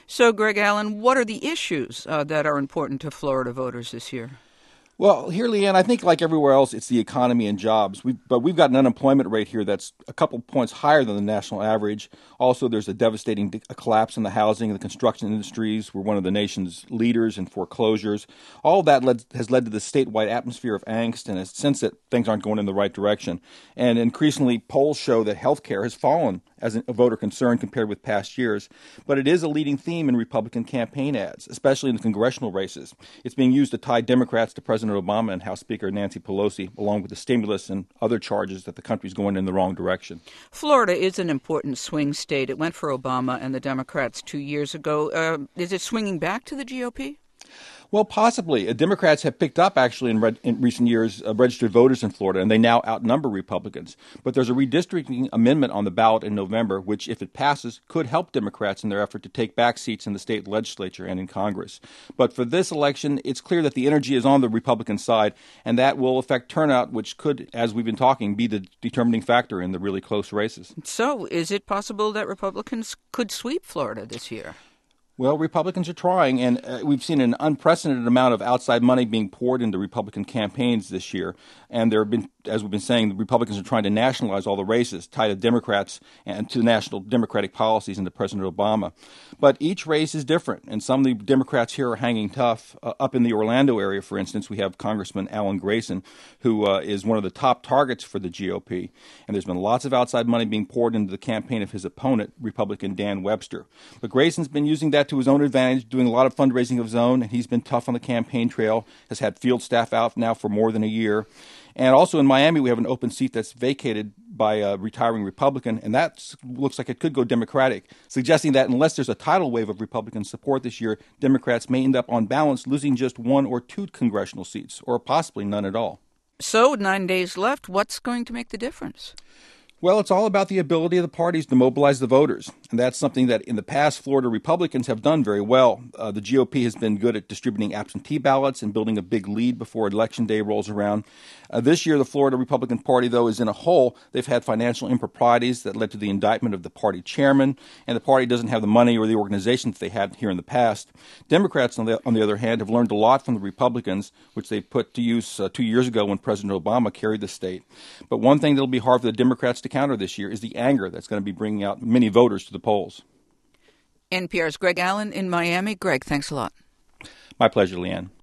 So, Greg Allen, what are the issues that are important to Florida voters this year? Well, here, Leanne, I think like everywhere else, it's the economy and jobs. But we've got an unemployment rate here that's a couple points higher than the national average. Also, there's a devastating collapse in the housing and the construction industries. We're one of the nation's leaders in foreclosures. All of that has led to the statewide atmosphere of angst and a sense that things aren't going in the right direction. And increasingly, polls show that health care has fallen as a voter concern compared with past years. But it is a leading theme in Republican campaign ads, especially in the congressional races. It's being used to tie Democrats to President Obama and House Speaker Nancy Pelosi, along with the stimulus and other charges that the country's going in the wrong direction. Florida is an important swing state. It went for Obama and the Democrats 2 years ago. Is it swinging back to the GOP? Well, possibly. Democrats have picked up, actually, in recent years, registered voters in Florida, and they now outnumber Republicans. But there's a redistricting amendment on the ballot in November, which, if it passes, could help Democrats in their effort to take back seats in the state legislature and in Congress. But for this election, it's clear that the energy is on the Republican side, and that will affect turnout, which could, as we've been talking, be the determining factor in the really close races. So, is it possible that Republicans could sweep Florida this year? Well, Republicans are trying, and we've seen an unprecedented amount of outside money being poured into Republican campaigns this year. And there have been, as we've been saying, the Republicans are trying to nationalize all the races, tie to Democrats and to national Democratic policies and to President Obama. But each race is different, and some of the Democrats here are hanging tough. Up in the Orlando area, for instance, we have Congressman Alan Grayson, who is one of the top targets for the GOP. And there's been lots of outside money being poured into the campaign of his opponent, Republican Dan Webster. But Grayson's been using that to his own advantage, doing a lot of fundraising of his own, and he's been tough on the campaign trail, has had field staff out now for more than a year. And also in Miami, we have an open seat that's vacated by a retiring Republican, and that looks like it could go Democratic, suggesting that unless there's a tidal wave of Republican support this year, Democrats may end up on balance losing just 1 or 2 congressional seats, or possibly none at all. So, 9 days left. What's going to make the difference? Well, it's all about the ability of the parties to mobilize the voters. And that's something that in the past Florida Republicans have done very well. The GOP has been good at distributing absentee ballots and building a big lead before Election Day rolls around. This year, the Florida Republican Party, though, is in a hole. They've had financial improprieties that led to the indictment of the party chairman, and the party doesn't have the money or the organization that they had here in the past. Democrats, on the other hand, have learned a lot from the Republicans, which they put to use 2 years ago when President Obama carried the state. But one thing that will be hard for the Democrats to counter this year is the anger that's going to be bringing out many voters to the polls. NPR's Greg Allen in Miami. Greg, thanks a lot. My pleasure, Leanne.